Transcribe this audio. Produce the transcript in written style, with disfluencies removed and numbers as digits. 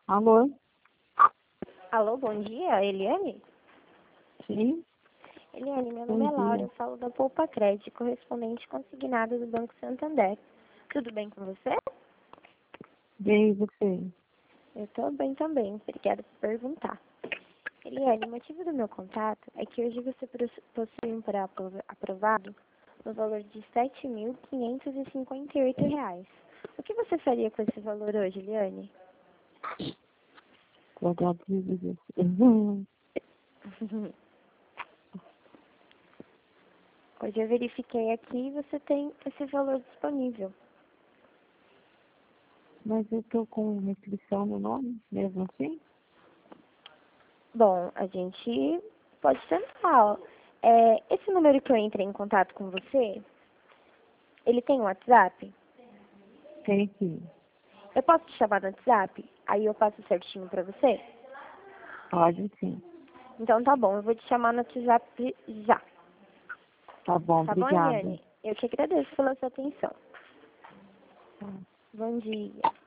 Alô? Alô, bom dia, Eliane? Sim, Eliane, meu nome bom é Laura, dia. eu falo da Poupa Crédito, correspondente consignado do Banco Santander. Tudo bem com você? Bem, e você? Eu tô bem também, obrigada por perguntar. Eliane, o motivo do meu contato é que hoje você possui um aprovado no valor de R$ 7.558. O que você faria com esse valor hoje, Eliane? Guardado de você. Hoje eu verifiquei aqui e você tem esse valor disponível. Mas eu tô com restrição no nome, mesmo assim? Bom, a gente pode tentar, ó. Esse número que eu entrei em contato com você, ele tem um WhatsApp? Tem sim. Eu posso te chamar no WhatsApp? Aí eu passo certinho pra você? Pode sim. Então tá bom, eu vou te chamar no WhatsApp já. Tá bom, Tá bom, obrigada. Eliane? Eu te agradeço pela sua atenção. Tá. Bom dia.